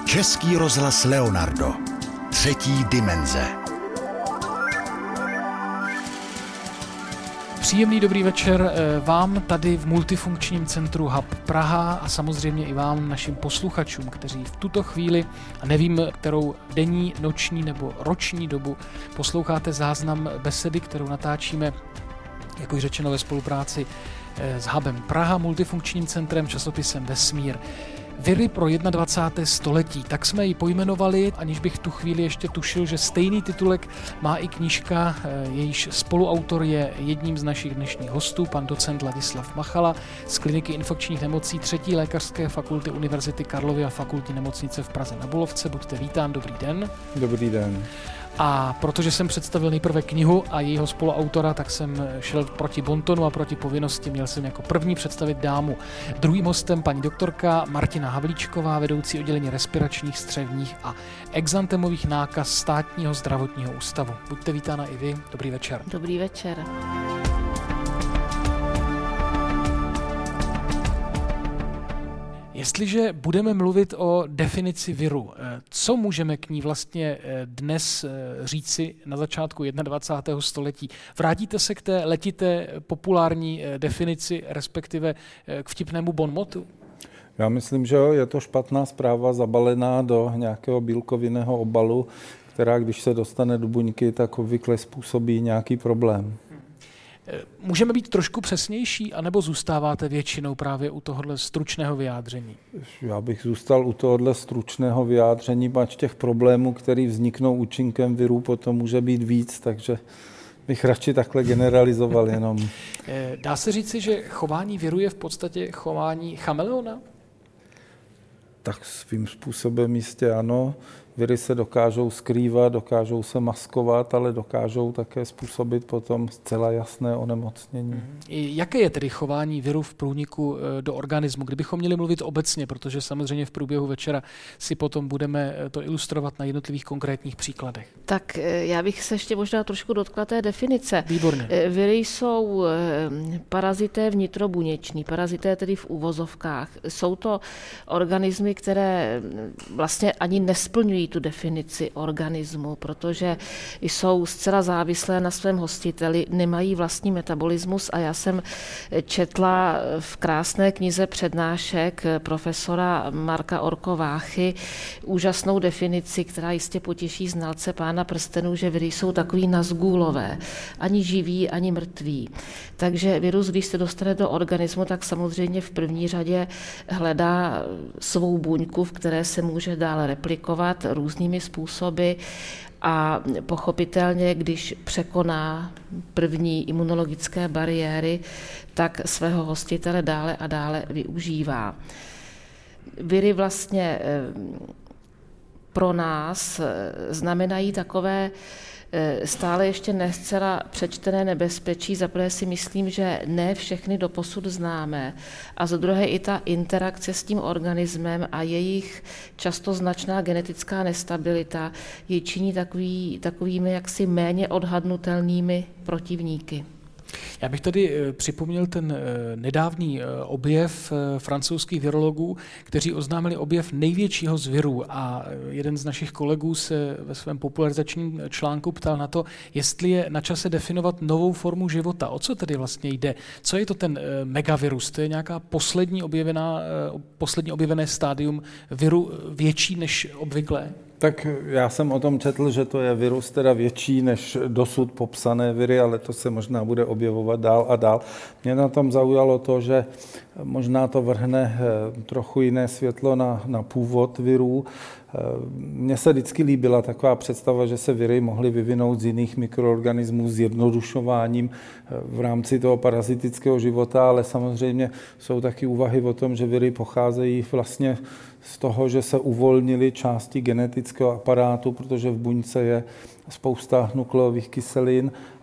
Český rozhlas Leonardo. Třetí dimenze. Příjemný dobrý večer vám tady v multifunkčním centru Hub Praha a samozřejmě i vám, našim posluchačům, kteří v tuto chvíli, a nevím, kterou denní, noční nebo roční dobu, posloucháte záznam besedy, kterou natáčíme, jak už řečeno, ve spolupráci s Hubem Praha, multifunkčním centrem, časopisem Vesmír. Viry pro 21. století, tak jsme ji pojmenovali, aniž bych tu chvíli ještě tušil, že stejný titulek má i knížka, jejíž spoluautor je jedním z našich dnešních hostů, pan docent Ladislav Machala z kliniky infekčních nemocí 3. lékařské fakulty Univerzity Karlovy a fakultní nemocnice v Praze na Bulovce. Buďte vítán, dobrý den. Dobrý den. A protože jsem představil nejprve knihu a jejího spoluautora, tak jsem šel proti bontonu a proti povinnosti. Měl jsem jako první představit dámu. Druhým hostem paní doktorka Martina Havlíčková, vedoucí oddělení respiračních, střevních a exantemových nákaz Státního zdravotního ústavu. Buďte vítána i vy. Dobrý večer. Dobrý večer. Jestliže budeme mluvit o definici viru, co můžeme k ní vlastně dnes říci na začátku 21. století? Vrátíte se k té letité populární definici, respektive k vtipnému bonmotu? Já myslím, že je to špatná zpráva zabalená do nějakého bílkovinného obalu, která, když se dostane do buňky, tak obvykle způsobí nějaký problém. Můžeme být trošku přesnější, anebo zůstáváte většinou právě u tohohle stručného vyjádření? Já bych zůstal u tohohle stručného vyjádření, pač těch problémů, které vzniknou účinkem viru, potom může být víc, takže bych radši takhle generalizoval jenom. Dá se říci, že chování viru je v podstatě chování chameleona? Tak svým způsobem jistě ano. Viry se dokážou skrývat, dokážou se maskovat, ale dokážou také způsobit potom zcela jasné onemocnění. Jaké je tedy chování viru v průniku do organismu? Kdybychom měli mluvit obecně, protože samozřejmě v průběhu večera si potom budeme to ilustrovat na jednotlivých konkrétních příkladech. Tak já bych se ještě možná trošku dotkla té definice. Výborně. Viry jsou parazité vnitrobuněční, parazité tedy v uvozovkách. Jsou to organismy, které vlastně ani nesplňují tu definici organismu, protože jsou zcela závislé na svém hostiteli, nemají vlastní metabolismus a já jsem četla v krásné knize přednášek profesora Marka Orko-Váchy úžasnou definici, která jistě potěší znalce Pána prstenů, že viry jsou takový nazgůlové, ani živí, ani mrtví. Takže virus, když se dostane do organismu, tak samozřejmě v první řadě hledá svou buňku, v které se může dále replikovat různými způsoby a pochopitelně, když překoná první imunologické bariéry, tak svého hostitele dále a dále využívá. Viry vlastně pro nás znamenají takové stále ještě nescela přečtené nebezpečí. Za prvé si myslím, že ne všechny doposud známe a za druhé i ta interakce s tím organismem a jejich často značná genetická nestabilita jej činí takovými jaksi méně odhadnutelnými protivníky. Já bych tady připomněl ten nedávný objev francouzských virologů, kteří oznámili objev největšího z virů a jeden z našich kolegů se ve svém popularizačním článku ptal na to, jestli je na čase definovat novou formu života. O co tedy vlastně jde? Co je to ten megavirus? To je nějaká poslední objevené stádium viru větší než obvyklé? Tak já jsem o tom četl, že to je virus teda větší než dosud popsané viry, ale to se možná bude objevovat dál a dál. Mě na tom zaujalo to, že možná to vrhne trochu jiné světlo na původ virů. Mně se vždycky líbila taková představa, že se viry mohly vyvinout z jiných mikroorganismů s jednodušováním v rámci toho parazitického života, ale samozřejmě jsou taky úvahy o tom, že viry pocházejí vlastně z toho, že se uvolnily části genetického aparátu, protože v buňce je spousta nukleových kyselin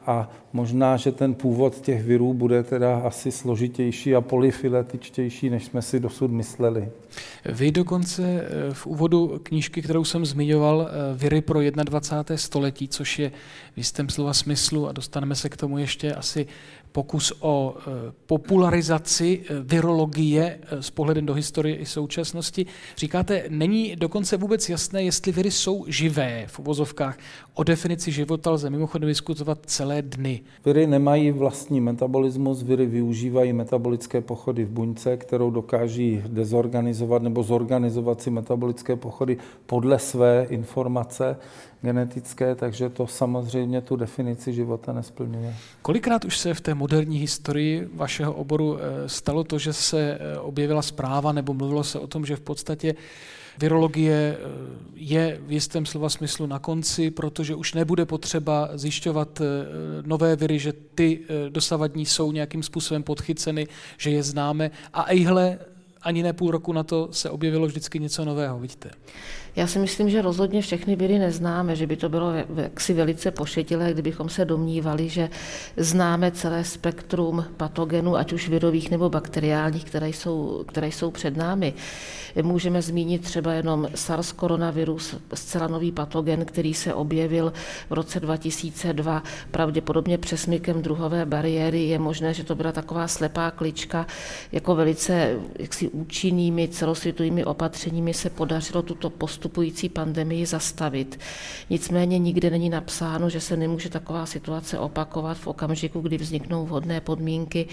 a možná, že ten původ těch virů bude teda asi složitější a polyfiletičtější, než jsme si dosud mysleli. Vy dokonce v úvodu knížky, kterou jsem zmiňoval, Viry pro 21. století, což je v jistém slova smyslu, a dostaneme se k tomu ještě asi pokus o popularizaci virologie s pohledem do historie i současnosti. Říkáte, není dokonce vůbec jasné, jestli viry jsou živé v uvozovkách. O definici života lze mimochodem diskutovat celé dny. Viry nemají vlastní metabolismus, viry využívají metabolické pochody v buňce, kterou dokáží dezorganizovat nebo zorganizovat si metabolické pochody podle své informace genetické, takže to samozřejmě tu definici života nesplňuje. Kolikrát už se v té moderní historii vašeho oboru stalo to, že se objevila zpráva nebo mluvilo se o tom, že v podstatě virologie je v jistém slova smyslu na konci, protože už nebude potřeba zjišťovat nové viry, že ty dosavadní jsou nějakým způsobem podchyceny, že je známe a ejhle, ani ne půl roku na to se objevilo vždycky něco nového, vidíte? Já si myslím, že rozhodně všechny viry neznáme, že by to bylo jaksi velice pošetilé, kdybychom se domnívali, že známe celé spektrum patogenů, ať už virových nebo bakteriálních, které jsou před námi. Můžeme zmínit třeba jenom SARS koronavirus, zcela nový patogen, který se objevil v roce 2002, pravděpodobně přesmykem druhové bariéry. Je možné, že to byla taková slepá klička, jako velice jaksi účinnými celosvětovými opatřeními se podařilo tuto postupující pandemii zastavit. Nicméně nikde není napsáno, že se nemůže taková situace opakovat v okamžiku, kdy vzniknou vhodné podmínky.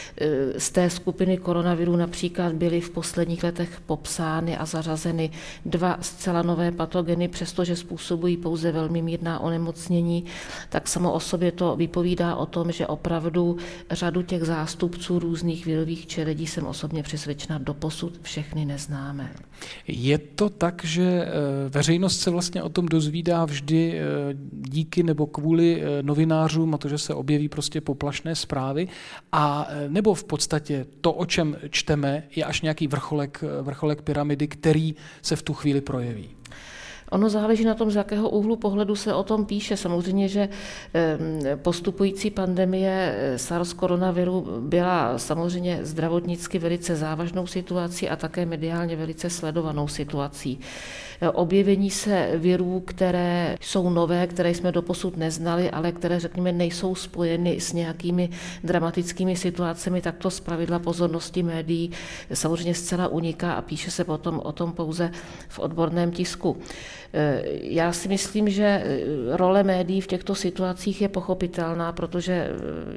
Z té skupiny koronavirů například byly v posledních letech popsány a zařazeny 2 zcela nové patogeny, přestože způsobují pouze velmi mírná onemocnění, tak samo o sobě to vypovídá o tom, že opravdu řadu těch zástupců různých virových čeledí jsem osobně přesvědčena, doposud všechny neznáme. Je to tak, že veřejnost se vlastně o tom dozvídá vždy díky nebo kvůli novinářům a to, že se objeví prostě poplašné zprávy, a nebo v podstatě to, o čem čteme, je až nějaký vrcholek pyramidy, který se v tu chvíli projeví? Ono záleží na tom, z jakého úhlu pohledu se o tom píše. Samozřejmě, že postupující pandemie SARS koronaviru byla samozřejmě zdravotnicky velice závažnou situací a také mediálně velice sledovanou situací. Objevení se virů, které jsou nové, které jsme doposud neznali, ale které, řekněme, nejsou spojeny s nějakými dramatickými situacemi, tak to zpravidla pozornosti médií samozřejmě zcela uniká a píše se potom o tom pouze v odborném tisku. Já si myslím, že role médií v těchto situacích je pochopitelná, protože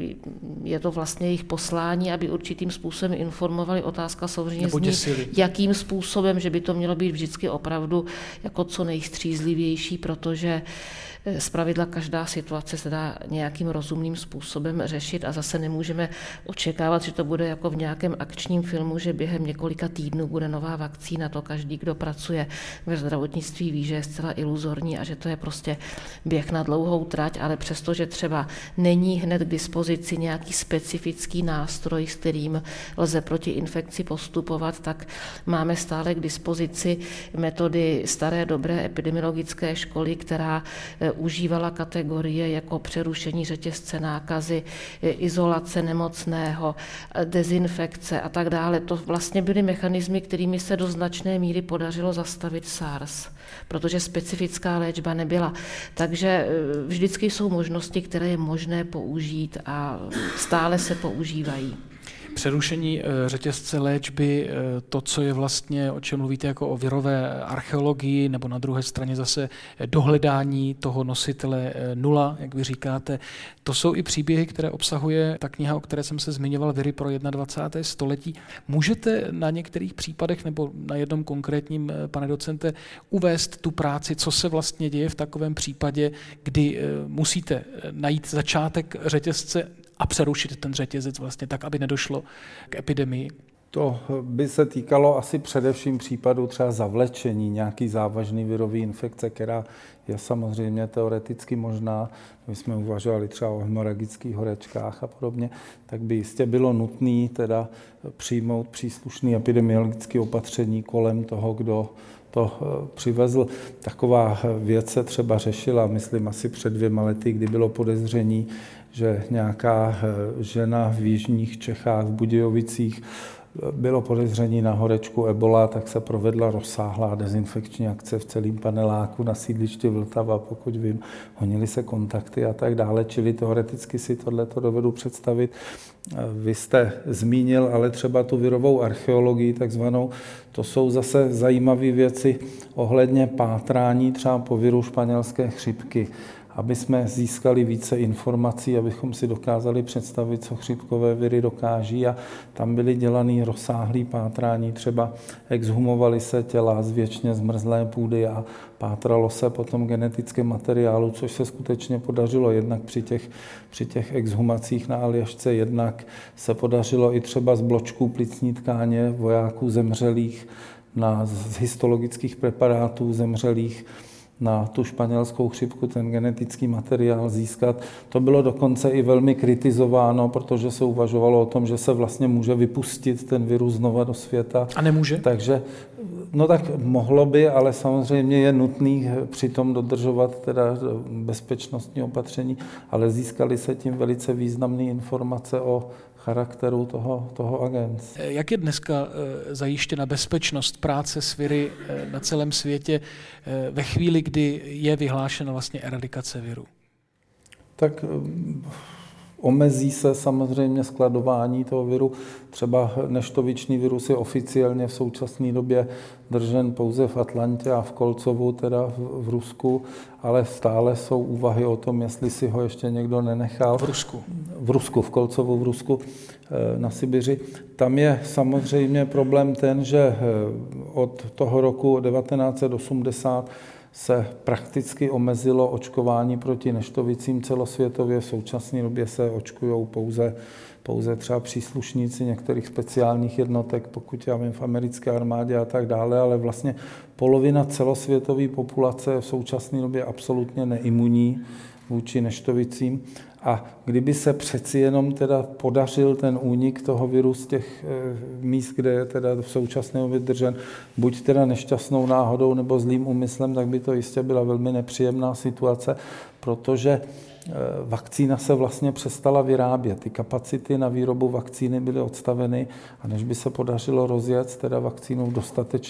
je to vlastně jejich poslání, aby určitým způsobem informovali. Otázka samozřejmě zní, jakým způsobem, že by to mělo být vždycky opravdu jako co nejstřízlivější, protože zpravidla každá situace se dá nějakým rozumným způsobem řešit a zase nemůžeme očekávat, že to bude jako v nějakém akčním filmu, že během několika týdnů bude nová vakcína. To každý, kdo pracuje ve zdravotnictví, ví, že je zcela iluzorní a že to je prostě běh na dlouhou trať, ale přesto, že třeba není hned k dispozici nějaký specifický nástroj, s kterým lze proti infekci postupovat, tak máme stále k dispozici metody staré dobré epidemiologické školy, která užívala kategorie jako přerušení řetězce nákazy, izolace nemocného, dezinfekce a tak dále. To vlastně byly mechanismy, kterými se do značné míry podařilo zastavit SARS, protože specifická léčba nebyla. Takže vždycky jsou možnosti, které je možné použít a stále se používají. Přerušení řetězce léčby, to, co je vlastně, o čem mluvíte jako o virové archeologii, nebo na druhé straně zase dohledání toho nositele nula, jak vy říkáte, to jsou i příběhy, které obsahuje ta kniha, o které jsem se zmiňoval, Viry pro 21. století. Můžete na některých případech nebo na jednom konkrétním, pane docente, uvést tu práci, co se vlastně děje v takovém případě, kdy musíte najít začátek řetězce a přerušit ten řetězec vlastně tak, aby nedošlo k epidemii? To by se týkalo asi především případu třeba zavlečení nějaký závažný virový infekce, která je samozřejmě teoreticky možná. My jsme uvažovali třeba o hemoragických horečkách a podobně, tak by jistě bylo nutné teda přijmout příslušné epidemiologické opatření kolem toho, kdo to přivezl. Taková věc se třeba řešila, myslím, asi před 2 lety, kdy bylo podezření že nějaká žena v jižních Čechách, v Budějovicích, bylo podezření na horečku ebola, tak se provedla rozsáhlá dezinfekční akce v celém paneláku na sídlišti Vltava, pokud vím, honily se kontakty a tak dále, čili teoreticky si tohleto dovedu představit. Vy jste zmínil ale třeba tu virovou archeologii takzvanou, to jsou zase zajímavé věci ohledně pátrání třeba po viru španělské chřipky, aby jsme získali více informací, abychom si dokázali představit, co chřipkové viry dokáží, a tam byly dělané rozsáhlé pátrání, třeba exhumovaly se těla z věčně zmrzlé půdy a pátralo se po tom genetickém materiálu, což se skutečně podařilo jednak při těch exhumacích na Aljašce, jednak se podařilo i třeba z bločků plicní tkáně vojáků zemřelých z histologických preparátů zemřelých na tu španělskou chřipku ten genetický materiál získat. To bylo dokonce i velmi kritizováno, protože se uvažovalo o tom, že se vlastně může vypustit ten virus znova do světa. A nemůže? Takže, no tak mohlo by, ale samozřejmě je nutný přitom dodržovat teda bezpečnostní opatření, ale získaly se tím velice významné informace o charakteru toho agens. Jak je dneska zajištěna bezpečnost práce s viry na celém světě ve chvíli, kdy je vyhlášena vlastně eradikace viru? Tak omezí se samozřejmě skladování toho viru. Třeba neštovičný virus je oficiálně v současné době držen pouze v Atlantě a v Kolcovu, teda v Rusku, ale stále jsou úvahy o tom, jestli si ho ještě někdo nenechal. V Rusku? V Rusku, v Kolcovu, v Rusku, na Sibiři. Tam je samozřejmě problém ten, že od toho roku 1980 se prakticky omezilo očkování proti neštovicím celosvětově. V současné době se očkují pouze třeba příslušníci některých speciálních jednotek, pokud já vím, v americké armádě a tak dále, ale vlastně polovina celosvětové populace je v současné době absolutně neimunní vůči neštovicím. A kdyby se přeci jenom teda podařil ten únik toho viru z těch míst, kde je teda v současné době držen, buď teda nešťastnou náhodou nebo zlým úmyslem, tak by to jistě byla velmi nepříjemná situace, protože vakcína se vlastně přestala vyrábět. Ty kapacity na výrobu vakcíny byly odstaveny a než by se podařilo rozjet teda vakcínu v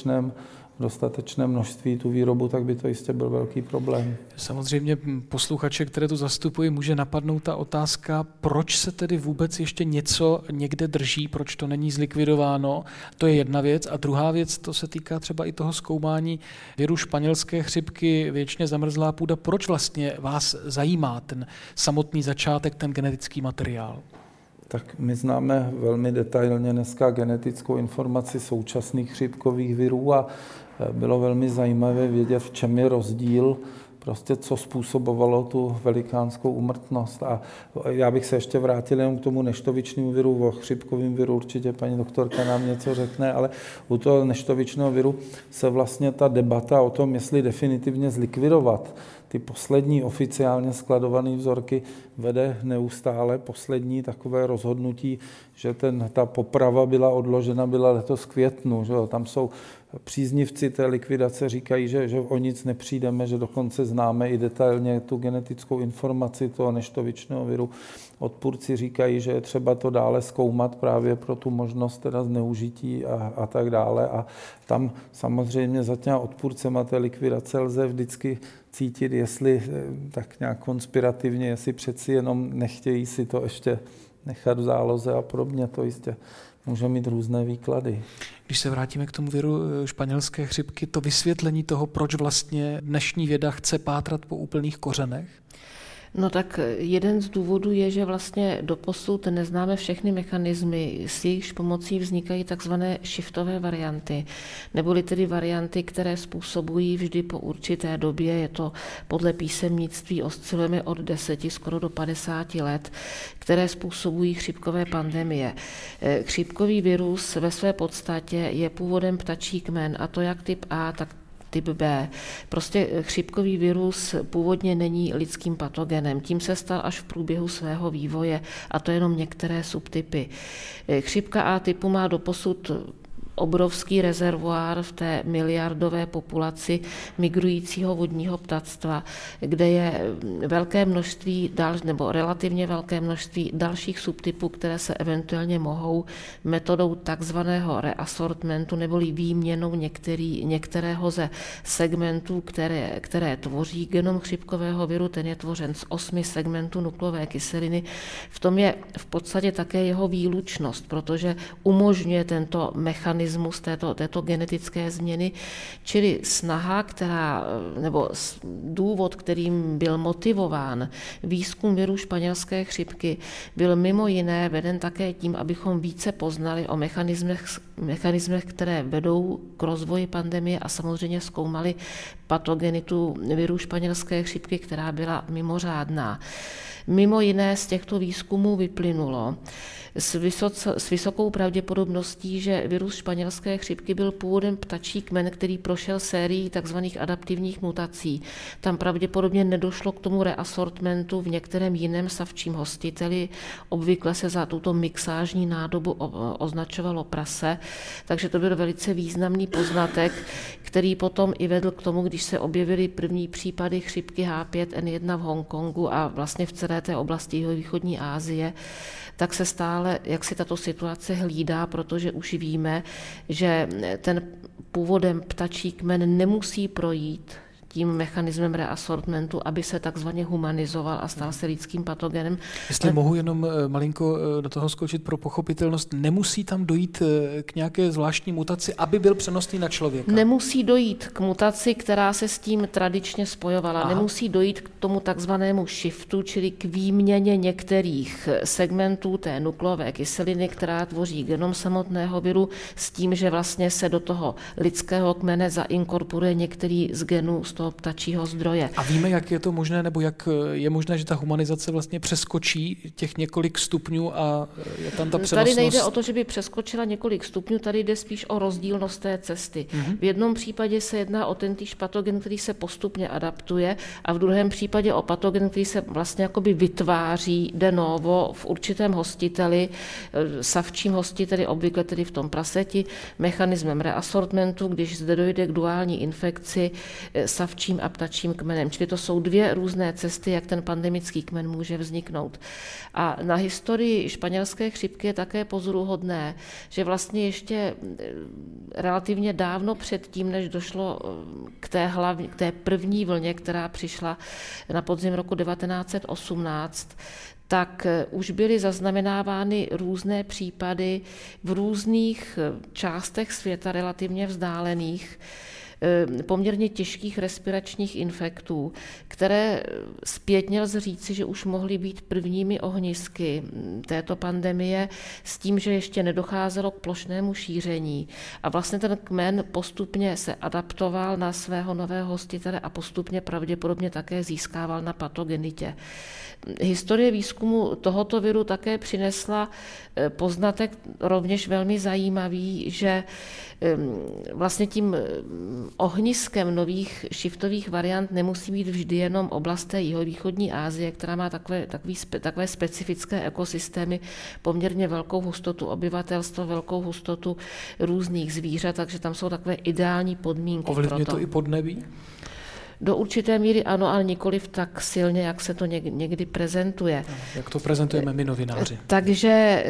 dostatečném množství tu výrobu, tak by to jistě byl velký problém. Samozřejmě posluchače, které tu zastupují, může napadnout ta otázka, proč se tedy vůbec ještě něco někde drží, proč to není zlikvidováno. To je jedna věc. A druhá věc, to se týká třeba i toho zkoumání viru španělské chřipky, věčně zamrzlá půda. Proč vlastně vás zajímá ten samotný začátek, ten genetický materiál? Tak my známe velmi detailně dneska genetickou informaci současných chřipkových virů a bylo velmi zajímavé vědět, v čem je rozdíl, prostě co způsobovalo tu velikánskou úmrtnost. A já bych se ještě vrátil jenom k tomu neštovičnému viru, o chřipkovém viru určitě paní doktorka nám něco řekne, ale u toho neštovičného viru se vlastně ta debata o tom, jestli definitivně zlikvidovat ty poslední oficiálně skladované vzorky, vede neustále poslední takové rozhodnutí, že ta poprava byla odložena, byla letos v květnu. Že jo? Tam jsou příznivci té likvidace, říkají, že o nic nepřijdeme, že dokonce známe i detailně tu genetickou informaci toho neštovičného viru. Odpůrci říkají, že je třeba to dále zkoumat právě pro tu možnost teda zneužití a tak dále. A tam samozřejmě za těma odpůrcema té likvidace lze vždycky cítit, jestli tak nějak konspirativně, jestli přeci jenom nechtějí si to ještě nechat v záloze a podobně, to jistě může mít různé výklady. Když se vrátíme k tomu viru španělské chřipky, to vysvětlení toho, proč vlastně dnešní věda chce pátrat po úplných kořenech? No tak jeden z důvodů je, že vlastně doposud neznáme všechny mechanismy, s jejichž pomocí vznikají takzvané shiftové varianty, neboli tedy varianty, které způsobují vždy po určité době, je to podle písemnictví, oscilujeme od 10 skoro do 50 let, které způsobují chřipkové pandemie. Chřipkový virus ve své podstatě je původem ptačí kmen, a to jak typ A, tak typ B. Prostě chřipkový virus původně není lidským patogenem. Tím se stal až v průběhu svého vývoje, a to jenom některé subtypy. Chřipka A typu má doposud obrovský rezervoár v té miliardové populaci migrujícího vodního ptactva, kde je velké množství, nebo relativně velké množství dalších subtypů, které se eventuálně mohou metodou takzvaného reassortmentu neboli výměnou některého ze segmentů, které tvoří genom chřipkového viru, ten je tvořen z 8 segmentů nuklové kyseliny. V tom je v podstatě také jeho výlučnost, protože umožňuje tento mechanismus této genetické změny, čili snaha, nebo důvod, kterým byl motivován výzkum viru španělské chřipky, byl mimo jiné veden také tím, abychom více poznali o mechanismech, které vedou k rozvoji pandemie a samozřejmě zkoumali patogenitu viru španělské chřipky, která byla mimořádná. Mimo jiné z těchto výzkumů vyplynulo s vysokou pravděpodobností, že virus španělské chřipky byl původem ptačí kmen, který prošel sérií tzv. Adaptivních mutací. Tam pravděpodobně nedošlo k tomu reassortmentu v některém jiném savčím hostiteli. Obvykle se za tuto mixážní nádobu označovalo prase, takže to byl velice významný poznatek, který potom i vedl k tomu, když se objevily první případy chřipky H5N1 v Hongkongu a vlastně v celé té oblasti jihovýchodní Asie, tak se stále, jak si tato situace hlídá, protože už víme, že ten původem ptačí kmen nemusí projít tím mechanismem reassortmentu, aby se takzvaně humanizoval a stal se lidským patogenem. Jestli mohu jenom malinko do toho skočit pro pochopitelnost, nemusí tam dojít k nějaké zvláštní mutaci, aby byl přenosný na člověka? Nemusí dojít k mutaci, která se s tím tradičně spojovala. Aha. Nemusí dojít k tomu takzvanému shiftu, čili k výměně některých segmentů té nukleové kyseliny, která tvoří genom samotného viru, s tím, že vlastně se do toho lidského kmene zainkorporuje některý z genů z toho ptačího zdroje. A víme, jak je to možné, nebo jak je možné, že ta humanizace vlastně přeskočí těch několik stupňů a je tam ta přenosnost? Tady nejde o to, že by přeskočila několik stupňů, tady jde spíš o rozdílnost té cesty. V jednom případě se jedná o tentýž patogen, který se postupně adaptuje, a v druhém případě o patogen, který se vlastně jakoby vytváří de novo v určitém hostiteli, savčím hostiteli, obvykle tedy v tom praseti, mechanismem reassortmentu, když zde dojde k duální infekci savčím a ptačím kmenem. Čili to jsou dvě různé cesty, jak ten pandemický kmen může vzniknout. A na historii španělské chřipky je také pozoruhodné, že vlastně ještě relativně dávno předtím, než došlo k té první vlně, která přišla na podzim roku 1918, tak už byly zaznamenávány různé případy v různých částech světa relativně vzdálených, poměrně těžkých respiračních infektů, které zpětně lze říci, že už mohly být prvními ohnisky této pandemie s tím, že ještě nedocházelo k plošnému šíření. A vlastně ten kmen postupně se adaptoval na svého nového hostitele a postupně pravděpodobně také získával na patogenitě. Historie výzkumu tohoto viru také přinesla poznatek rovněž velmi zajímavý, že vlastně tím ohniskem nových shiftových variant nemusí být vždy jenom oblast té jihovýchodní Asie, která má takové specifické ekosystémy, poměrně velkou hustotu obyvatelstva, velkou hustotu různých zvířat, takže tam jsou takové ideální podmínky. Ovlivňuje to i podnebí? Do určité míry ano, ale nikoliv tak silně, jak se to někdy prezentuje. Jak to prezentujeme my novináři. Takže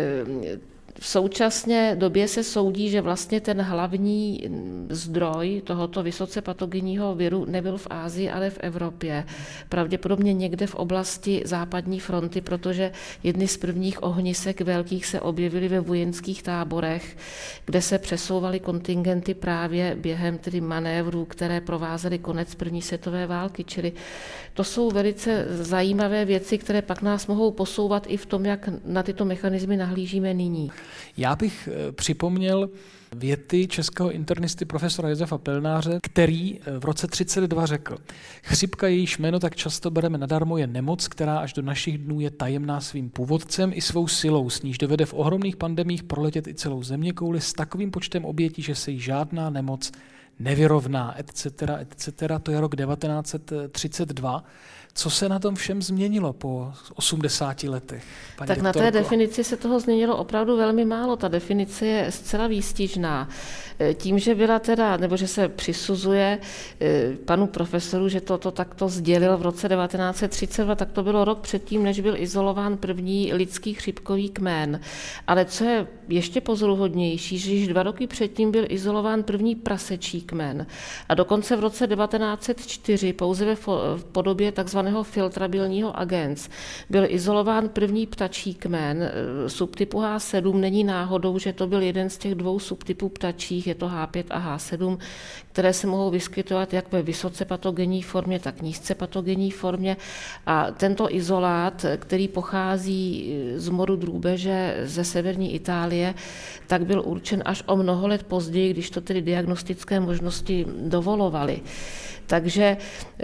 v současné době se soudí, že vlastně ten hlavní zdroj tohoto vysoce patogenního viru nebyl v Asii, ale v Evropě. Pravděpodobně někde v oblasti západní fronty, protože jedny z prvních ohnisek velkých se objevily ve vojenských táborech, kde se přesouvaly kontingenty právě během tedy manévrů, které provázely konec první světové války. Čili to jsou velice zajímavé věci, které pak nás mohou posouvat i v tom, jak na tyto mechanismy nahlížíme nyní. Já bych připomněl věty českého internisty profesora Josefa Pelnáře, který v roce 1932 řekl: chřipka, jejíž jméno tak často bereme nadarmo, je nemoc, která až do našich dnů je tajemná svým původcem i svou silou, s níž dovede v ohromných pandemiích proletět i celou zeměkouli s takovým počtem obětí, že se jí žádná nemoc nevyrovná, etc., to je rok 1932. Co se na tom všem změnilo po 80 letech? Paní tak doktorko? Na té definici se toho změnilo opravdu velmi málo. Ta definice je zcela výstižná. Tím, že byla teda, nebo že se přisuzuje panu profesoru, že toto takto sdělil v roce 1932, tak to bylo rok předtím, než byl izolován první lidský chřipkový kmen. Ale co je ještě pozoruhodnější, že již 2 roky předtím byl izolován první prasečí kmen. A dokonce v roce 1904 pouze v podobě takzvaného filtrabilního agens byl izolován první ptačí kmen subtypu H7. Není náhodou, že to byl jeden z těch 2 subtypů ptačích, je to H5 a H7, které se mohou vyskytovat jak ve vysoce patogenní formě, tak nízce patogenní formě. A tento izolát, který pochází z moru drůbeže ze severní Itálie, tak byl určen až o mnoho let později, když to tedy diagnostické možnosti dovolovaly. Takže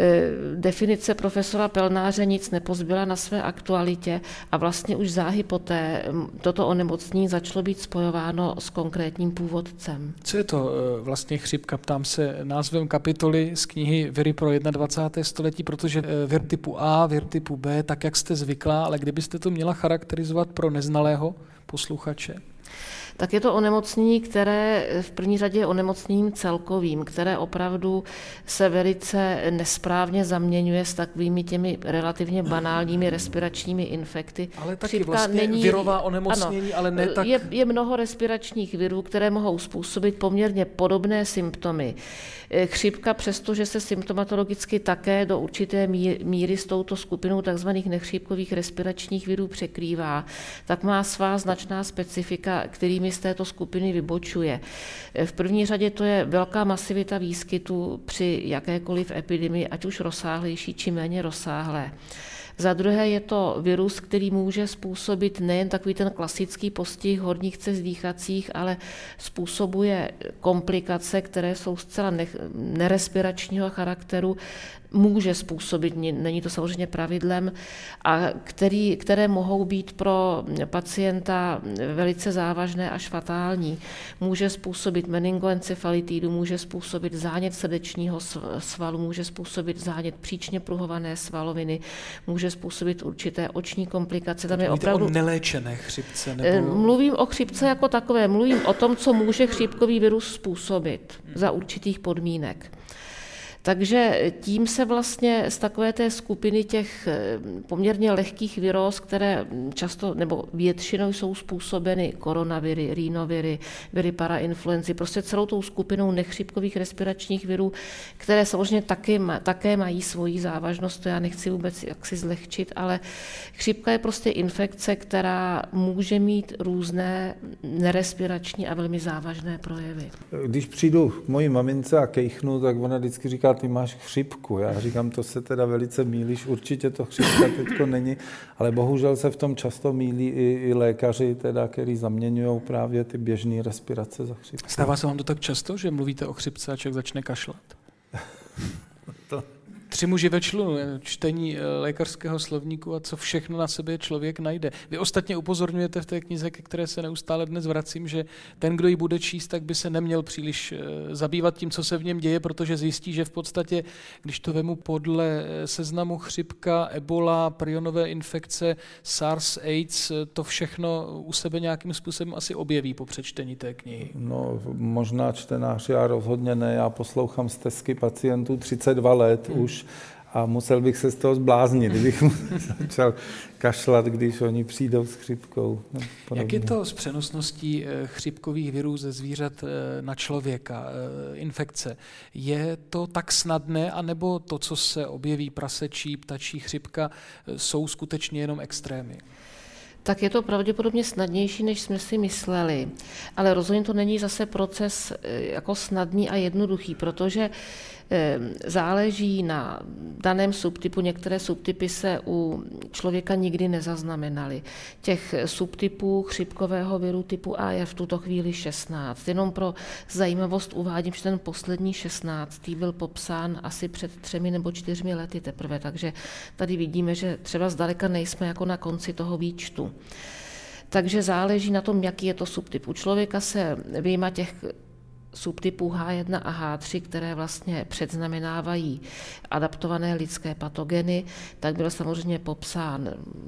definice profesora Pelnáře nic nepozbyla na své aktualitě a vlastně už záhy poté toto onemocnění začalo být spojováno s konkrétním původcem. Co je to vlastně chřipka? Ptám se názvem kapitoly z knihy Viry pro 21. století, protože vir typu A, vir typu B, tak jak jste zvyklá, ale kdybyste to měla charakterizovat pro neznalého posluchače? Tak je to onemocnění, které v první řadě je onemocněním celkovým, které opravdu se velice nesprávně zaměňuje s takovými těmi relativně banálními respiračními infekty. Ale taky vlastně virová onemocnění, ano, ale ne tak... Je mnoho respiračních virů, které mohou způsobit poměrně podobné symptomy. Chřipka, přestože se symptomatologicky také do určité míry s touto skupinou tzv. Nechřipkových respiračních virů překrývá, tak má svá značná specifika, kterými z této skupiny vybočuje. V první řadě to je velká masivita výskytu při jakékoliv epidemii, ať už rozsáhlejší či méně rozsáhlé. Za druhé je to virus, který může způsobit nejen takový ten klasický postih horních cest dýchacích, ale způsobuje komplikace, které jsou zcela nerespiračního charakteru, může způsobit, není to samozřejmě pravidlem, a které mohou být pro pacienta velice závažné až fatální. Může způsobit meningoencefalitidu, může způsobit zánět srdečního svalu, může způsobit zánět příčně pruhované svaloviny, může způsobit určité oční komplikace. Tam je opravdu o neléčené chřipce? Nebo... Mluvím o chřipce jako takové, mluvím o tom, co může chřipkový virus způsobit za určitých podmínek. Takže tím se vlastně z takové té skupiny těch poměrně lehkých viróz, které často nebo většinou jsou způsobeny koronaviry, rhinoviry, viry parainfluenzy, prostě celou tou skupinou nechřipkových respiračních virů, které samozřejmě také mají svoji závažnost, to já nechci vůbec jaksi zlehčit, ale chřipka je prostě infekce, která může mít různé nerespirační a velmi závažné projevy. Když přijdu k mojí mamince a kejchnu, tak ona vždycky říká, ty máš chřipku. Já říkám, to se teda velice mýlíš, určitě to chřipka teďko není, ale bohužel se v tom často mýlí i lékaři, teda, který zaměňují právě ty běžné respirace za chřipku. Stává se vám to tak často, že mluvíte o chřipce a člověk začne kašlat? 3 muži ve člunu, čtení lékařského slovníku a co všechno na sebe člověk najde. Vy ostatně upozorňujete v té knize, ke které se neustále dnes vracím, že ten, kdo ji bude číst, tak by se neměl příliš zabývat tím, co se v něm děje, protože zjistí, že v podstatě, když to vemu podle seznamu chřipka, ebola, prionové infekce, SARS, AIDS, to všechno u sebe nějakým způsobem asi objeví po přečtení té knihy. No, možná čtenář, já rozhodně ne, já poslouchám stesky pacientů 32 let už a musel bych se z toho zbláznit, kdybych mu začal kašlat, když oni přijdou s chřipkou. Jak je to s přenosností chřipkových virů ze zvířat na člověka, infekce? Je to tak snadné, anebo to, co se objeví, prasečí, ptačí chřipka, jsou skutečně jenom extrémy? Tak je to pravděpodobně snadnější, než jsme si mysleli. Ale rozhodně to není zase proces jako snadný a jednoduchý, protože záleží na daném subtypu. Některé subtypy se u člověka nikdy nezaznamenaly. Těch subtypů chřipkového viru typu A je v tuto chvíli 16. Jenom pro zajímavost uvádím, že ten poslední 16. byl popsán asi před 3 nebo 4 lety teprve, takže tady vidíme, že třeba zdaleka nejsme jako na konci toho výčtu. Takže záleží na tom, jaký je to subtyp. U člověka se vyjma těch subtypů H1 a H3, které vlastně předznamenávají adaptované lidské patogeny, tak byl samozřejmě popsán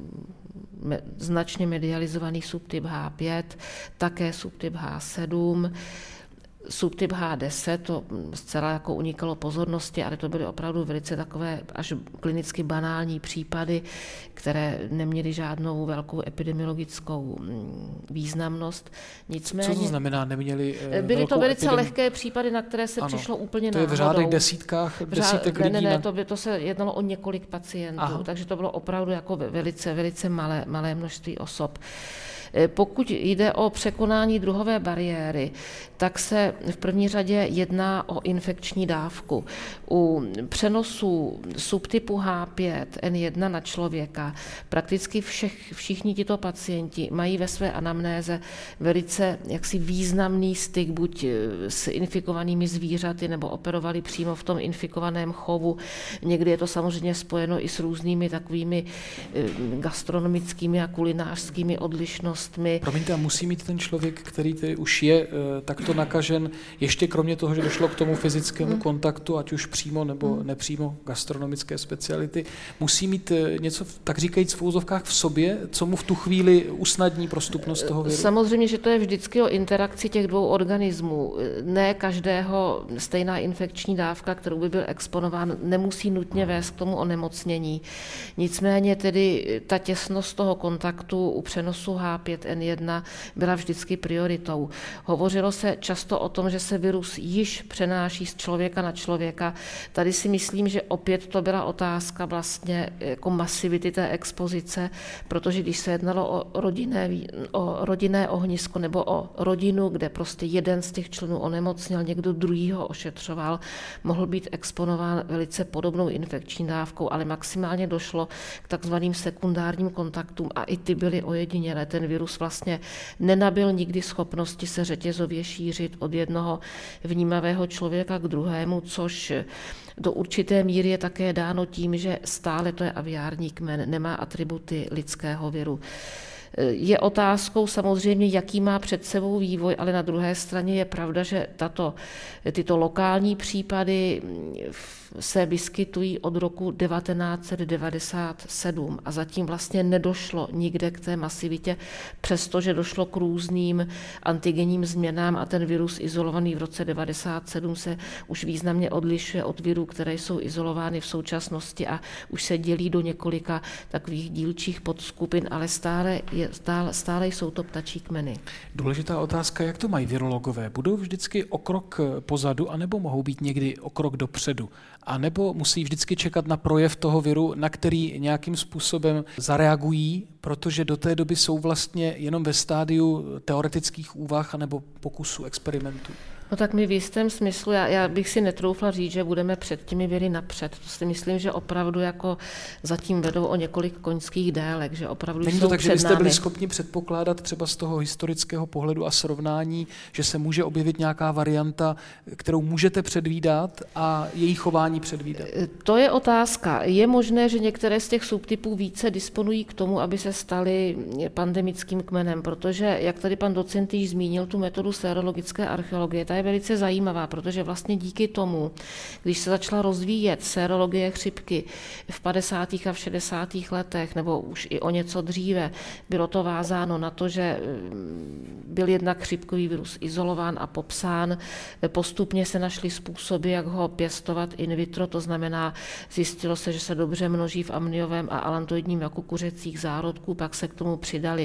značně medializovaný subtyp H5, také subtyp H7, subtyp H10, to zcela jako unikalo pozornosti, ale to byly opravdu velice takové až klinicky banální případy, které neměly žádnou velkou epidemiologickou významnost. Nicméně, co to znamená, neměly byly to velice lehké případy, na které se přišlo úplně náhodou. To je v řádech desítek lidí? Ne, to se jednalo o několik pacientů, takže to bylo opravdu jako velice malé množství osob. Pokud jde o překonání druhové bariéry, tak se v první řadě jedná o infekční dávku. U přenosu subtypu H5N1 na člověka prakticky všichni tito pacienti mají ve své anamnéze velice jaksi významný styk buď s infikovanými zvířaty, nebo operovali přímo v tom infikovaném chovu. Někdy je to samozřejmě spojeno i s různými takovými gastronomickými a kulinářskými odlišnostmi. Promiňte, a musí mít ten člověk, který tedy už je takto nakažen, ještě kromě toho, že došlo k tomu fyzickému kontaktu, ať už přímo nebo nepřímo gastronomické speciality, musí mít něco, tak říkajíc v úzovkách v sobě, co mu v tu chvíli usnadní prostupnost toho viru? Samozřejmě, že to je vždycky o interakci těch dvou organismů. Ne každého stejná infekční dávka, kterou by byl exponován, nemusí nutně vést k tomu onemocnění. Nicméně tedy ta těsnost toho kontaktu u přenosu H5N1 byla vždycky prioritou. Hovořilo se často o tom, že se virus již přenáší z člověka na člověka. Tady si myslím, že opět to byla otázka vlastně jako masivity té expozice, protože když se jednalo o rodinné ohnisko nebo o rodinu, kde prostě jeden z těch členů onemocněl, někdo druhý ho ošetřoval, mohl být exponován velice podobnou infekční dávkou, ale maximálně došlo k takzvaným sekundárním kontaktům a i ty byly ojedinělé. Ten virus vlastně nenabyl nikdy schopnosti se řetězově šířit od jednoho vnímavého člověka k druhému, což do určité míry je také dáno tím, že stále to je aviární kmen, nemá atributy lidského viru. Je otázkou samozřejmě, jaký má před sebou vývoj, ale na druhé straně je pravda, že tyto lokální případy se vyskytují od roku 1997 a zatím vlastně nedošlo nikde k té masivitě, přestože došlo k různým antigenním změnám a ten virus izolovaný v roce 1997 se už významně odlišuje od virů, které jsou izolovány v současnosti a už se dělí do několika takových dílčích podskupin, ale stále jsou to ptačí kmeny. Důležitá otázka, jak to mají virologové? Budou vždycky o krok pozadu, anebo mohou být někdy o krok dopředu? A nebo musí vždycky čekat na projev toho viru, na který nějakým způsobem zareagují, protože do té doby jsou vlastně jenom ve stádiu teoretických úvah anebo pokusů, experimentů? No tak my v jistém smyslu, já bych si netroufla říct, že budeme před těmi viry napřed. To si myslím, že opravdu jako zatím vedou o několik koňských délek, že opravdu Není jsou to tak, před že byste námi. byli schopni předpokládat třeba z toho historického pohledu a srovnání, že se může objevit nějaká varianta, kterou můžete předvídat a její chování předvídat? To je otázka. Je možné, že některé z těch subtypů více disponují k tomu, aby se staly pandemickým kmenem, protože, jak tady pan docent již zmínil, tu metodu sérologické archeologie, ta je velice zajímavá, protože vlastně díky tomu, když se začala rozvíjet sérologie chřipky v 50. a v 60. letech, nebo už i o něco dříve, bylo to vázáno na to, že byl jednak chřipkový virus izolován a popsán. Postupně se našly způsoby, jak ho pěstovat in vitro, to znamená, zjistilo se, že se dobře množí v amniovém a alantoidním vaku kuřecích zárodků, pak se k tomu přidaly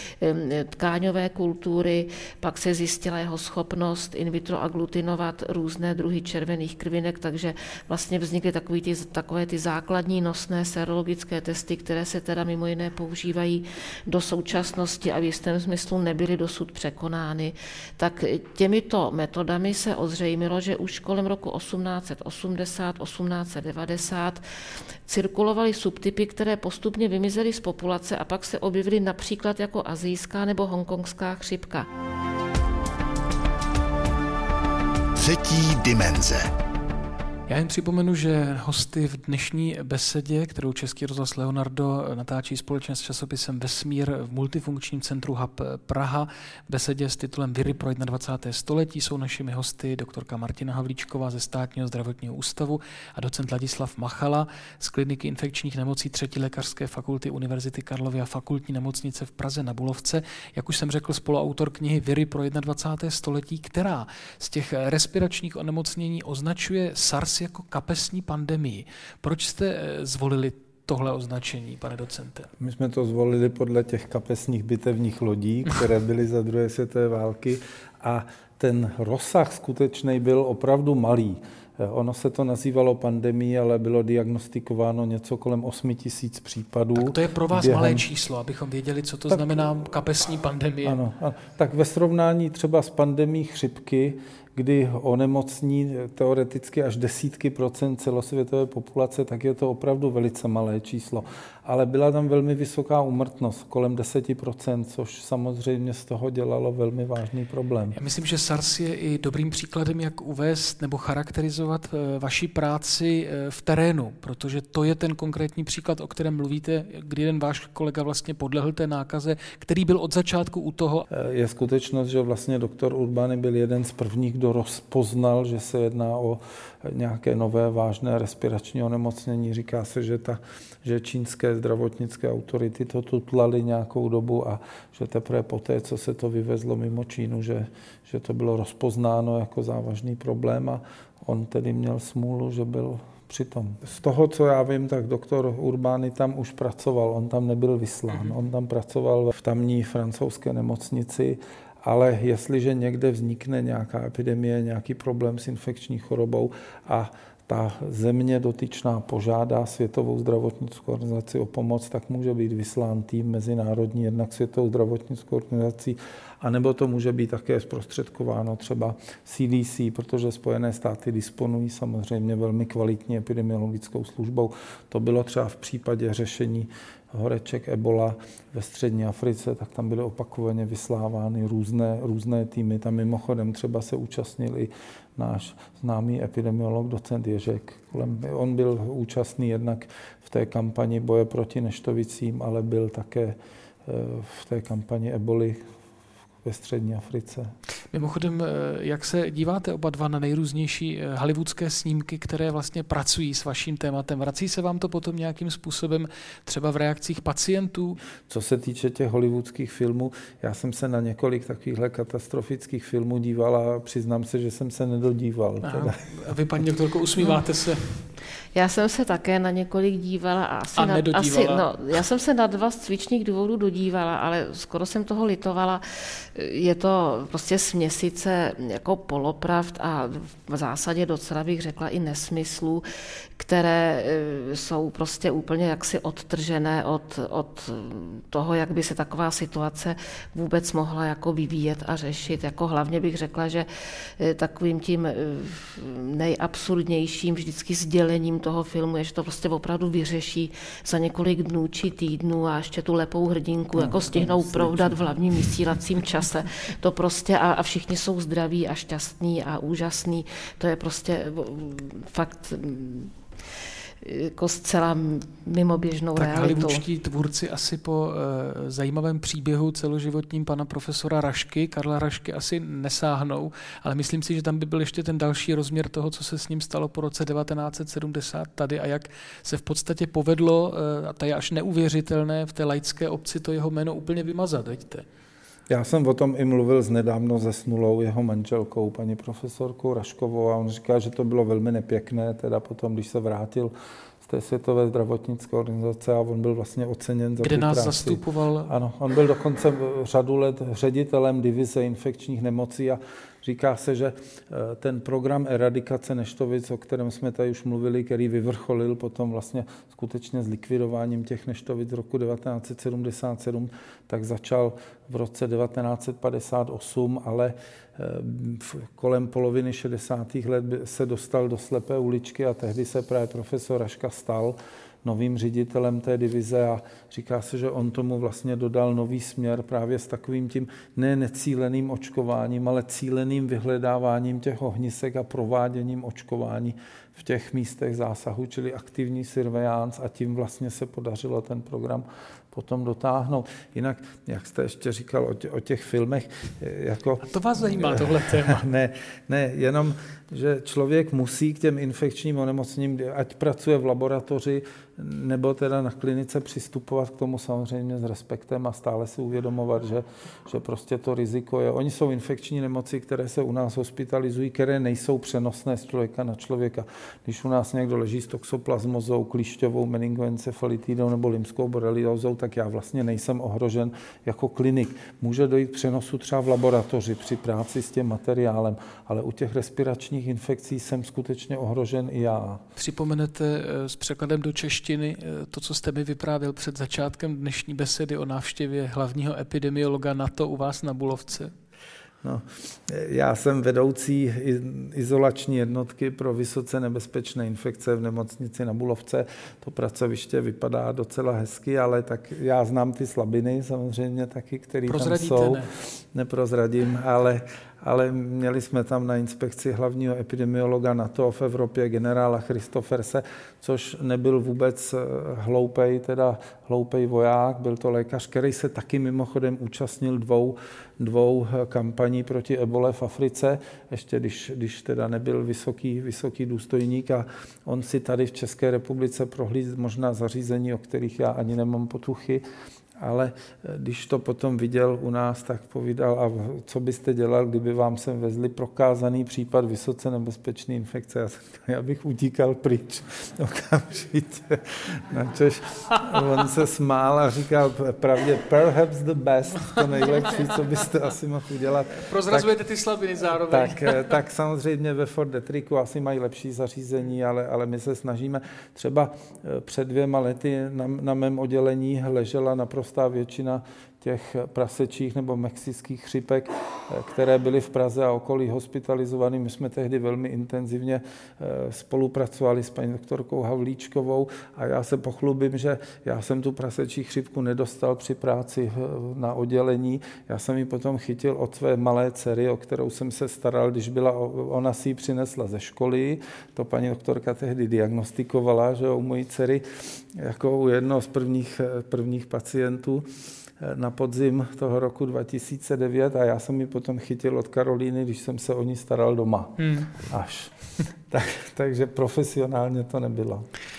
tkáňové kultury, pak se zjistila jeho schopnost in vitro aglutinovat různé druhy červených krvinek, takže vlastně vznikly takové ty základní nosné sérologické testy, které se teda mimo jiné používají do současnosti a v jistém smyslu nebyly dosud překonány. Tak těmito metodami se ozřejmilo, že už kolem roku 1880, 1890 cirkulovaly subtypy, které postupně vymizely z populace a pak se objevily například jako asijská nebo hongkongská chřipka. Třetí dimenze. Já jen připomenu, že hosty v dnešní besedě, kterou Český rozhlas Leonardo natáčí společně s časopisem Vesmír v multifunkčním centru HAP Praha, v besedě s titulem Viry pro 21. století jsou našimi hosty doktorka Martina Havlíčková ze Státního zdravotního ústavu a docent Ladislav Machala z kliniky infekčních nemocí 3. lékařské fakulty Univerzity Karlovy a fakultní nemocnice v Praze na Bulovce. Jak už jsem řekl, spoluautor knihy Viry pro 21. století, která z těch respiračních onemocnění označuje SARS jako kapesní pandemii. Proč jste zvolili tohle označení, pane docente? My jsme to zvolili podle těch kapesních bitevních lodí, které byly za druhé světové války a ten rozsah skutečný byl opravdu malý. Ono se to nazývalo pandemii, ale bylo diagnostikováno něco kolem 8 000 případů. Tak to je pro vás malé číslo, abychom věděli, co to znamená kapesní pandemie. Ano. Tak ve srovnání třeba s pandemií chřipky, kdy onemocní teoreticky až desítky procent celosvětové populace, tak je to opravdu velice malé číslo. Ale byla tam velmi vysoká úmrtnost, kolem 10%, což samozřejmě z toho dělalo velmi vážný problém. Já myslím, že SARS je i dobrým příkladem, jak uvést nebo charakterizovat vaši práci v terénu, protože to je ten konkrétní příklad, o kterém mluvíte, kdy jeden váš kolega vlastně podlehl té nákaze, který byl od začátku u toho. Je skutečnost, že vlastně doktor Urbány byl jeden z prvních, kdo rozpoznal, že se jedná o nějaké nové vážné respirační onemocnění. Říká se, že čínské zdravotnické autority to tutlaly nějakou dobu a že teprve poté, co se to vyvezlo mimo Čínu, že to bylo rozpoznáno jako závažný problém a on tedy měl smůlu, že byl přitom. Z toho, co já vím, tak doktor Urbány tam už pracoval, on tam nebyl vyslán, on tam pracoval v tamní francouzské nemocnici, ale jestliže někde vznikne nějaká epidemie, nějaký problém s infekční chorobou a ta země dotyčná požádá Světovou zdravotnickou organizaci o pomoc, tak může být vyslán tým mezinárodní, jednak Světovou zdravotnickou organizací, anebo to může být také zprostředkováno třeba CDC, protože Spojené státy disponují samozřejmě velmi kvalitní epidemiologickou službou. To bylo třeba v případě řešení horeček Ebola ve střední Africe, tak tam byly opakovaně vyslávány různé týmy. Tam mimochodem třeba se účastnil i náš známý epidemiolog docent Ježek. On byl účastný jednak v té kampani boje proti neštovicím, ale byl také v té kampani Eboli ve střední Africe. Mimochodem, jak se díváte oba dva na nejrůznější hollywoodské snímky, které vlastně pracují s vaším tématem? Vrací se vám to potom nějakým způsobem třeba v reakcích pacientů? Co se týče těch hollywoodských filmů, já jsem se na několik takovýchhle katastrofických filmů díval a přiznám se, že jsem se nedodíval. A vy, paní doktorko, usmíváte se? Já jsem se také na několik dívala a já jsem se na 2 z cvičných důvodů dodívala, ale skoro jsem toho litovala. Je to prostě směsice jako polopravd a v zásadě docela bych řekla i nesmyslů, které jsou prostě úplně jaksi odtržené od toho, jak by se taková situace vůbec mohla jako vyvíjet a řešit. Jako hlavně bych řekla, že takovým tím nejabsurdnějším vždycky sdělením toho filmu je, že to prostě opravdu vyřeší za několik dnů či týdnů a ještě tu lepou hrdinku jako stihnou provdat v hlavním vysílacím čase. To prostě a všichni jsou zdraví a šťastní a úžasní. To je prostě fakt jako zcela mimoběžnou realitou. Tak hollywoodští tvůrci asi po zajímavém příběhu celoživotním pana profesora Rašky, Karla Rašky, asi nesáhnou, ale myslím si, že tam by byl ještě ten další rozměr toho, co se s ním stalo po roce 1970 tady a jak se v podstatě povedlo, a to je až neuvěřitelné, v té laické obci to jeho jméno úplně vymazat, veďte. Já jsem o tom i mluvil s nedávno zesnulou jeho manželkou, paní profesorkou Raškovou, a on říká, že to bylo velmi nepěkné, teda potom, když se vrátil z té Světové zdravotnické organizace a on byl vlastně oceněn za Kde nás práci. Zastupoval? Ano, on byl dokonce řadu let ředitelem divize infekčních nemocí a říká se, že ten program eradikace neštovic, o kterém jsme tady už mluvili, který vyvrcholil potom vlastně skutečně s likvidováním těch neštovic z roku 1977, tak začal v roce 1958, ale kolem poloviny 60. let se dostal do slepé uličky a tehdy se právě profesor Raška stal novým ředitelem té divize a říká se, že on tomu vlastně dodal nový směr právě s takovým tím ne necíleným očkováním, ale cíleným vyhledáváním těch ohnisek a prováděním očkování v těch místech zásahu, čili aktivní surveillance, a tím vlastně se podařilo ten program potom dotáhnout. Jinak, jak jste ještě říkal o těch filmech, jako... A to vás zajímá tohle téma? Ne, jenom, že člověk musí k těm infekčním onemocněním, ať pracuje v laboratoři, nebo teda na klinice, přistupovat k tomu samozřejmě s respektem a stále si uvědomovat, že prostě to riziko je. Oni jsou infekční nemoci, které se u nás hospitalizují, které nejsou přenosné z člověka na člověka. Když u nás někdo leží s toxoplasmozou, klíšťovou meningoencefalitidou nebo lymskou boreliózou, tak já vlastně nejsem ohrožen jako klinik. Může dojít k přenosu třeba v laboratoři při práci s tím materiálem, ale u těch respiračních infekcí jsem skutečně ohrožen i já. Připomenete s překladem do češtiny to, co jste mi vyprávěl před začátkem dnešní besedy o návštěvě hlavního epidemiologa NATO u vás na Bulovce? No, já jsem vedoucí izolační jednotky pro vysoce nebezpečné infekce v nemocnici na Bulovce. To pracoviště vypadá docela hezky, ale tak já znám ty slabiny samozřejmě taky, které tam jsou. Ne? Neprozradím, ale měli jsme tam na inspekci hlavního epidemiologa NATO v Evropě, generála Christoferse, což nebyl vůbec hloupej voják, byl to lékař, který se taky mimochodem účastnil dvou kampaní proti ebole v Africe, ještě když teda nebyl vysoký důstojník, a on si tady v České republice prohlídl možná zařízení, o kterých já ani nemám potuchy, ale když to potom viděl u nás, tak povídal, a co byste dělal, kdyby vám sem vezli prokázaný případ vysoce nebezpečné infekce. Já bych utíkal pryč okamžitě. Načež on se smál a říkal pravdě, perhaps the best, to nejlepší, co byste asi mohl udělat. Prozrazujete ty slabiny zároveň. Tak samozřejmě ve Fort Detricku asi mají lepší zařízení, ale my se snažíme. Třeba před 2 lety na mém oddělení ležela naprostá většina těch prasečích nebo mexických chřipek, které byly v Praze a okolí hospitalizovaný. My jsme tehdy velmi intenzivně spolupracovali s paní doktorkou Havlíčkovou a já se pochlubím, že já jsem tu prasečí chřipku nedostal při práci na oddělení. Já jsem ji potom chytil od své malé dcery, o kterou jsem se staral, když byla, ona si ji přinesla ze školy. To paní doktorka tehdy diagnostikovala, že u mojí dcery jako u jednoho z prvních pacientů na podzim toho roku 2009 a já jsem ji potom chytil od Karolíny, když jsem se o ní staral doma. Až. Takže profesionálně to nebylo.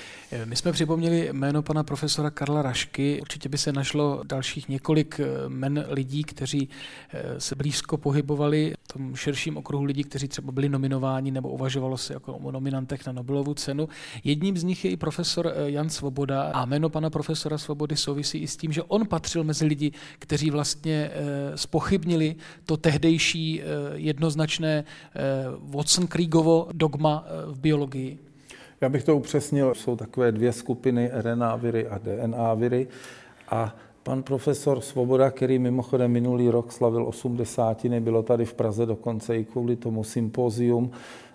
My jsme připomněli jméno pana profesora Karla Rašky. Určitě by se našlo dalších několik jmen lidí, kteří se blízko pohybovali v tom širším okruhu lidí, kteří třeba byli nominováni nebo uvažovalo se jako o nominantech na Nobelovu cenu. Jedním z nich je i profesor Jan Svoboda a jméno pana profesora Svobody souvisí i s tím, že on patřil mezi lidi, kteří vlastně zpochybnili to tehdejší jednoznačné Watson-Kriegovo dogma v biologii. Já bych to upřesnil, jsou takové 2 skupiny, RNA viry a DNA viry. A pan profesor Svoboda, který mimochodem minulý rok slavil 80, bylo tady v Praze dokonce i kvůli tomu sympózium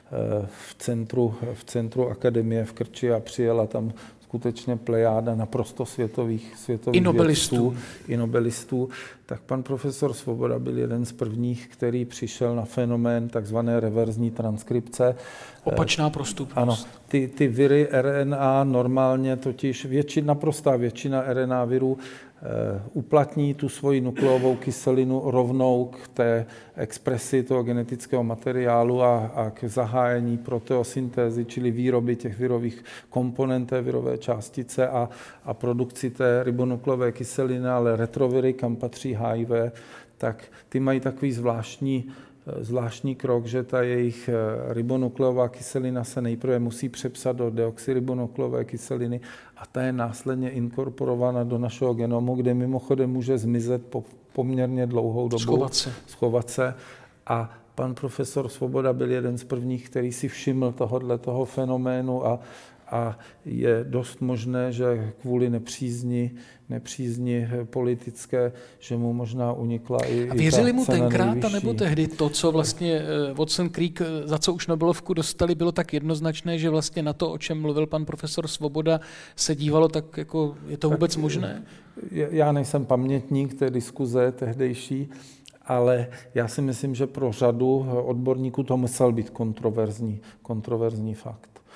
v centru akademie v Krči a přijela tam skutečně plejáda naprosto světových vědců i nobelistů, tak pan profesor Svoboda byl jeden z prvních, který přišel na fenomén takzvané reverzní transkripce. Opačná prostupnost. Ano, ty viry RNA normálně totiž naprostá většina RNA virů uplatní tu svoji nukleovou kyselinu rovnou k té expresi toho genetického materiálu a k zahájení proteosyntézy, čili výroby těch virových komponent té virové částice a produkci té ribonukleové kyseliny, ale retroviry, kam patří HIV, tak ty mají takový zvláštní krok, že ta jejich ribonukleová kyselina se nejprve musí přepsat do deoxyribonukleové kyseliny a ta je následně inkorporována do našeho genomu, kde mimochodem může zmizet po poměrně dlouhou dobu. Schovat se. A pan profesor Svoboda byl jeden z prvních, který si všiml toho fenoménu a je dost možné, že kvůli nepřízni politické, že mu možná unikla i a věřili mu tenkrát, nejvyšší. Nebo tehdy to, co vlastně Watson Crick, za co už Nobelovku dostali, bylo tak jednoznačné, že vlastně na to, o čem mluvil pan profesor Svoboda, se dívalo tak, jako je to vůbec možné? Já nejsem pamětník té diskuze tehdejší, ale já si myslím, že pro řadu odborníků to musel být kontroverzní fakt.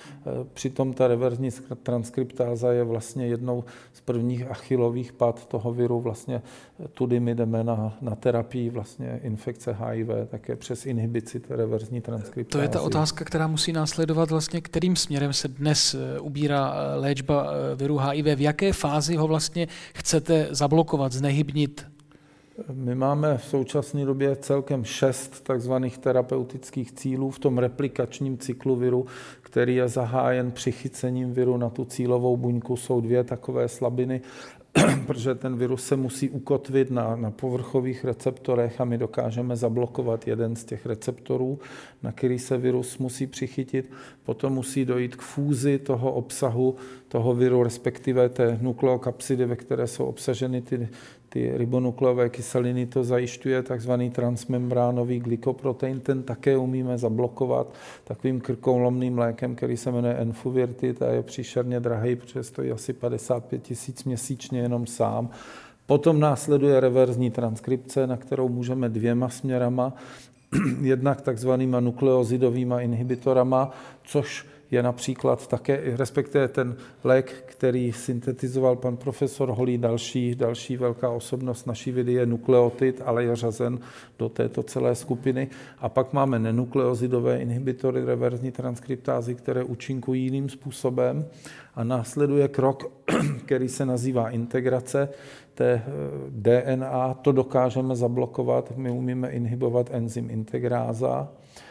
Přitom ta reverzní transkriptáza je vlastně jednou z prvních achillových pat toho viru. Vlastně tudy my jdeme na terapii vlastně infekce HIV, také přes inhibici té reverzní transkriptázy. To je ta otázka, která musí následovat vlastně, kterým směrem se dnes ubírá léčba viru HIV. V jaké fázi ho vlastně chcete zablokovat, znehybnit? My máme v současné době celkem 6 takzvaných terapeutických cílů v tom replikačním cyklu viru, který je zahájen přichycením viru na tu cílovou buňku. Jsou 2 takové slabiny, protože ten virus se musí ukotvit na povrchových receptorech a my dokážeme zablokovat jeden z těch receptorů, na který se virus musí přichytit. Potom musí dojít k fúzi toho obsahu toho viru, respektive té nukleokapsidy, ve které jsou obsaženy ty ribonukleové kyseliny. To zajišťuje takzvaný transmembránový glykoprotein. Ten také umíme zablokovat takovým krkolomným lékem, který se jmenuje Enfuvirtid a je příšerně drahý, protože stojí asi 55 000 měsíčně jenom sám. Potom následuje reverzní transkripce, na kterou můžeme 2 směrama, jednak takzvanýma nukleozidovýma inhibitorama, což je například také, respektive ten lék, který syntetizoval pan profesor Holý, další velká osobnost naší vědy je nukleotid, ale je řazen do této celé skupiny. A pak máme nenukleozidové inhibitory reverzní transkriptázy, které účinkují jiným způsobem. A následuje krok, který se nazývá integrace té DNA. To dokážeme zablokovat, my umíme inhibovat enzym integráza.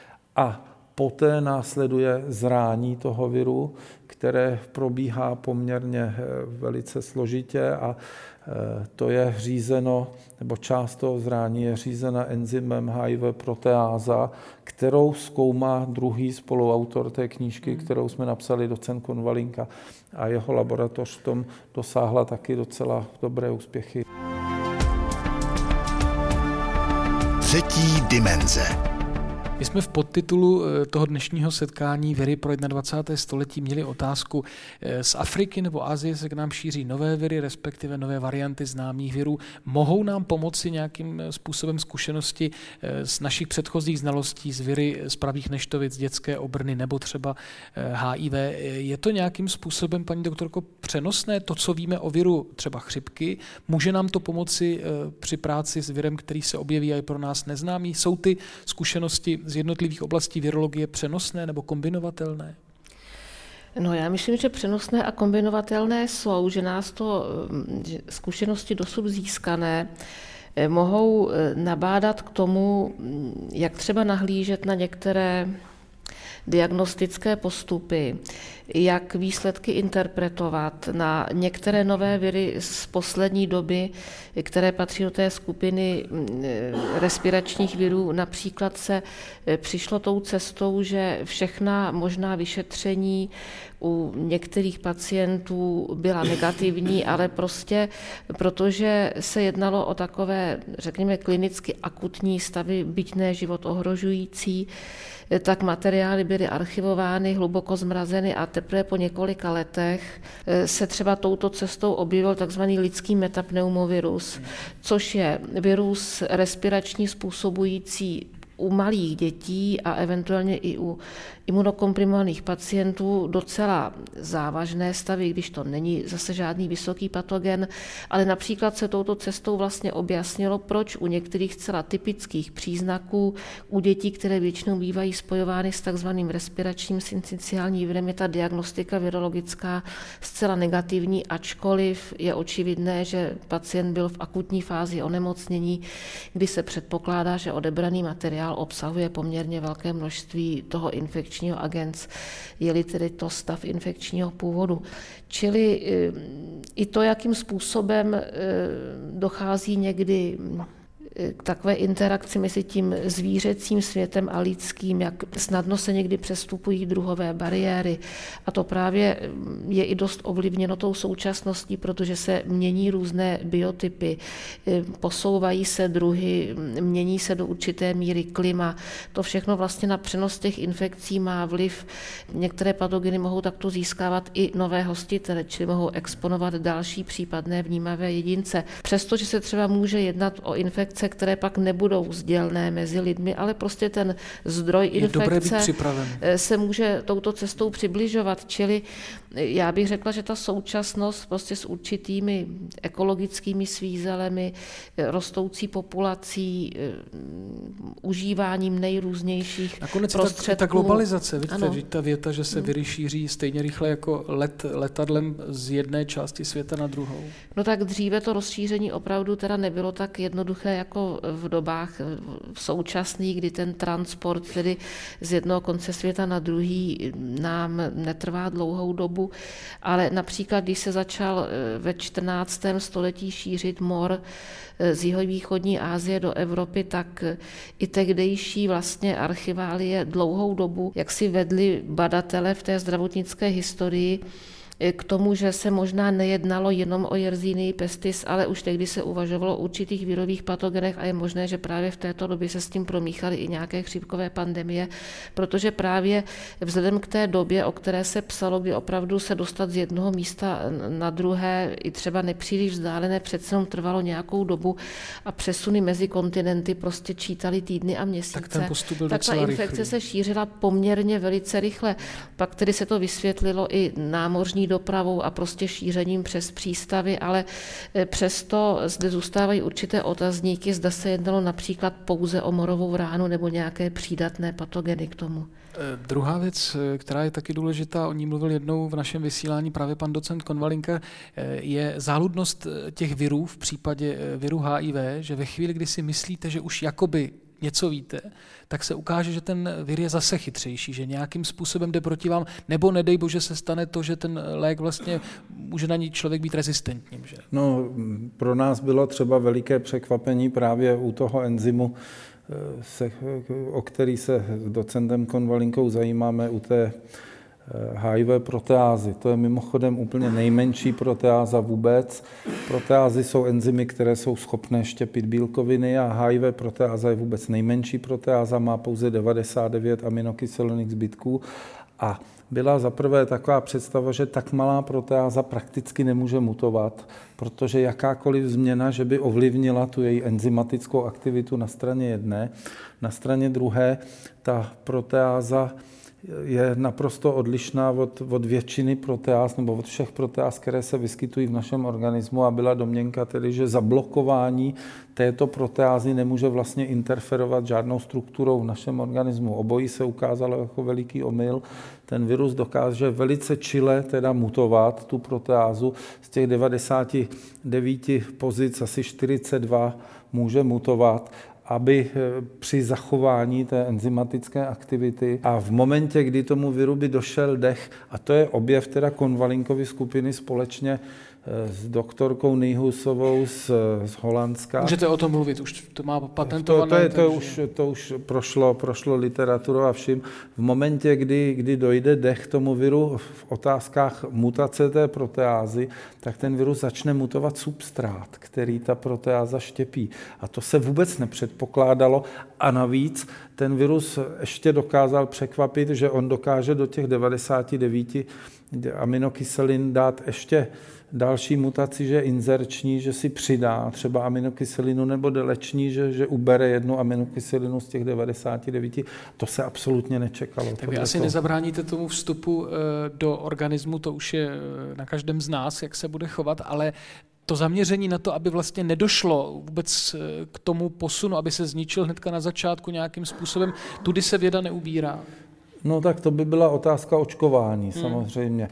A poté následuje zrání toho viru, které probíhá poměrně velice složitě a to je řízeno, nebo část toho zrání je řízena enzymem HIV proteáza, kterou zkoumá druhý spoluautor té knížky, kterou jsme napsali, docent Konvalinka, a jeho laboratoř v tom dosáhla taky docela dobré úspěchy. Třetí dimenze. My jsme v podtitulu toho dnešního setkání Viry pro 21. století měli otázku, z Afriky nebo Asie se k nám šíří nové viry, respektive nové varianty známých virů. Mohou nám pomoci nějakým způsobem zkušenosti z našich předchozích znalostí z viry z pravých neštovic, dětské obrny nebo třeba HIV? Je to nějakým způsobem, paní doktorko, přenosné? To, co víme o viru třeba chřipky, může nám to pomoci při práci s virem, který se objeví a je pro nás neznámý? Jsou ty zkušenosti z jednotlivých oblastí virologie přenosné nebo kombinovatelné? No, já myslím, že přenosné a kombinovatelné jsou, že nás to zkušenosti dosud získané mohou nabádat k tomu, jak třeba nahlížet na některé diagnostické postupy, jak výsledky interpretovat na některé nové viry z poslední doby, které patří do té skupiny respiračních virů. Například se přišlo tou cestou, že všechna možná vyšetření u některých pacientů byla negativní, ale prostě protože se jednalo o takové, řekněme, klinicky akutní stavy, byť ne život ohrožující, tak materiály byly archivovány, hluboko zmrazeny a teprve po několika letech se třeba touto cestou objevil takzvaný lidský metapneumovirus, což je virus respirační způsobující u malých dětí a eventuálně i u imunokomprimovaných pacientů docela závažné stavy, když to není zase žádný vysoký patogen, ale například se touto cestou vlastně objasnilo, proč u některých zcela typických příznaků u dětí, které většinou bývají spojovány s takzvaným respiračním syncytiálním virem, je ta diagnostika virologická zcela negativní, ačkoliv je očividné, že pacient byl v akutní fázi onemocnění, kdy se předpokládá, že odebraný materiál obsahuje poměrně velké množství toho infekčního agens, je-li tedy to stav infekčního původu. Čili i to, jakým způsobem dochází někdy k takové interakci mezi tím zvířecím světem a lidským, jak snadno se někdy přestupují druhové bariéry. A to právě je i dost ovlivněno tou současností, protože se mění různé biotypy, posouvají se druhy, mění se do určité míry klima. To všechno vlastně na přenos těch infekcí má vliv. Některé patogeny mohou takto získávat i nové hostitele, čili mohou exponovat další případné vnímavé jedince. Přestože se třeba může jednat o infekce infekce, které pak nebudou sdělné mezi lidmi, ale prostě ten zdroj infekce se může touto cestou přibližovat. Čili já bych řekla, že ta současnost prostě s určitými ekologickými svízelemi, rostoucí populací, užíváním nejrůznějších prostředků. Ta globalizace, vidíte, ta věta, že se viry šíří stejně rychle jako letadlem z jedné části světa na druhou. No tak dříve to rozšíření opravdu teda nebylo tak jednoduché jako v dobách současných, kdy ten transport tedy z jednoho konce světa na druhý nám netrvá dlouhou dobu, ale například, když se začal ve 14. století šířit mor z jihovýchodní Asie do Evropy, tak i tehdejší vlastně archiválie dlouhou dobu, jak si vedli badatele v té zdravotnické historii, k tomu, že se možná nejednalo jenom o Yersinia pestis, ale už tehdy se uvažovalo o určitých virových patogenech a je možné, že právě v této době se s tím promíchaly i nějaké chřipkové pandemie, protože právě vzhledem k té době, o které se psalo, kdy opravdu se dostat z jednoho místa na druhé, i třeba nepříliš vzdálené, přece jenom trvalo nějakou dobu a přesuny mezi kontinenty prostě čítaly týdny a měsíce. Tak ten postup byl tak ta infekce se šířila poměrně velice rychle. Pak tedy se to vysvětlilo i námořní dopravou a prostě šířením přes přístavy, ale přesto zde zůstávají určité otazníky, zda se jednalo například pouze o morovou ránu nebo nějaké přídatné patogeny k tomu. Druhá věc, která je taky důležitá, o ní mluvil jednou v našem vysílání právě pan docent Konvalinka, je záludnost těch virů v případě viru HIV, že ve chvíli, kdy si myslíte, že už jakoby něco víte, tak se ukáže, že ten vir je zase chytřejší, že nějakým způsobem jde proti vám, nebo nedej bože se stane to, že ten lék vlastně může na něj člověk být rezistentním. Že? No, pro nás bylo třeba veliké překvapení právě u toho enzymu, o který se s docentem Konvalinkou zajímáme, u té HIV proteázy. To je mimochodem úplně nejmenší proteáza vůbec. Proteázy jsou enzymy, které jsou schopné štěpit bílkoviny a HIV proteáza je vůbec nejmenší proteáza, má pouze 99 aminokyseliných zbytků a byla zaprvé taková představa, že tak malá proteáza prakticky nemůže mutovat, protože jakákoliv změna, že by ovlivnila tu její enzymatickou aktivitu na straně jedné, na straně druhé ta proteáza je naprosto odlišná od většiny proteáz nebo od všech proteáz, které se vyskytují v našem organismu a byla domněnka tedy, že zablokování této proteázy nemůže vlastně interferovat žádnou strukturou v našem organismu. Obojí se ukázalo jako veliký omyl. Ten virus dokáže velice čile teda mutovat tu proteázu. Z těch 99 pozic asi 42 může mutovat, aby při zachování té enzymatické aktivity a v momentě, kdy tomu viru by došel dech, a to je objev teda Konvalinkovy skupiny společně s doktorkou Nijhuusovou z Holandska. Můžete o tom mluvit, už to má patentované. To už prošlo literaturou a vším. V momentě, kdy dojde dech tomu viru v otázkách mutace té proteázy, tak ten virus začne mutovat substrát, který ta proteáza štěpí. A to se vůbec nepředpokládalo a navíc ten virus ještě dokázal překvapit, že on dokáže do těch 99 aminokyselin dát ještě další mutaci, že je inzerční, že si přidá třeba aminokyselinu, nebo deleční, že ubere jednu aminokyselinu z těch 99. To se absolutně nečekalo. Tak vy asi nezabráníte tomu vstupu do organismu, to už je na každém z nás, jak se bude chovat, ale to zaměření na to, aby vlastně nedošlo vůbec k tomu posunu, aby se zničil hnedka na začátku nějakým způsobem, tudy se věda neubírá. No tak to by byla otázka očkování samozřejmě.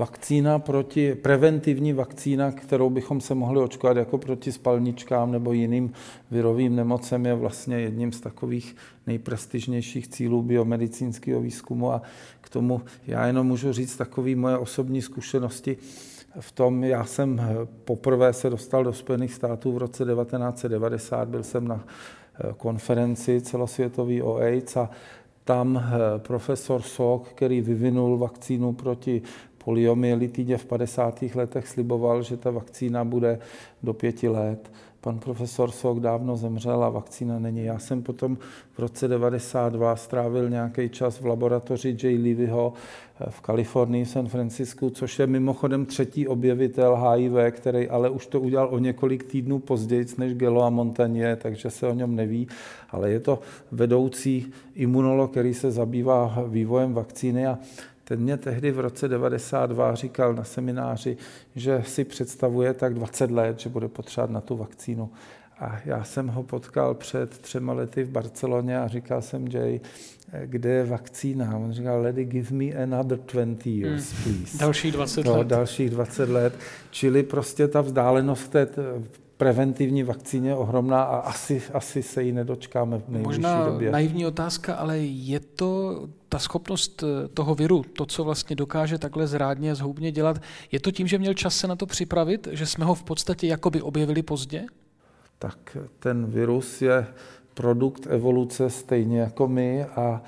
Preventivní vakcína, kterou bychom se mohli očkovat jako proti spalničkám nebo jiným virovým nemocem, je vlastně jedním z takových nejprestižnějších cílů biomedicínského výzkumu a k tomu já jenom můžu říct takové moje osobní zkušenosti. V tom já jsem poprvé se dostal do Spojených států v roce 1990, byl jsem na konferenci celosvětový o AIDS a tam profesor Salk, který vyvinul vakcínu proti poliomyelitidě v 50. letech sliboval, že ta vakcína bude do 5 let. Pan profesor Salk dávno zemřel a vakcína není. Já jsem potom v roce 92 strávil nějaký čas v laboratoři J. Levyho v Kalifornii, v San Francisku, což je mimochodem 3. objevitel HIV, který ale už to udělal o několik týdnů později než Gelo a Montagnier, takže se o něm neví, ale je to vedoucí imunolog, který se zabývá vývojem vakcíny a ten mě tehdy v roce 92 říkal na semináři, že si představuje tak 20 let, že bude potřebovat na tu vakcínu. A já jsem ho potkal před 3 lety v Barceloně a říkal jsem, Jay, kde je vakcína? On říkal, lady, give me another 20 years, please. Dalších 20 let. Dalších 20 let. Čili prostě ta vzdálenost v té preventivní vakcíně je ohromná a asi se jí nedočkáme v nejbližší době. Možná naivní otázka, ale je to ta schopnost toho viru, to, co vlastně dokáže takhle zrádně, zhoubně dělat, je to tím, že měl čas se na to připravit, že jsme ho v podstatě jakoby objevili pozdě? Tak ten virus je produkt evoluce stejně jako my a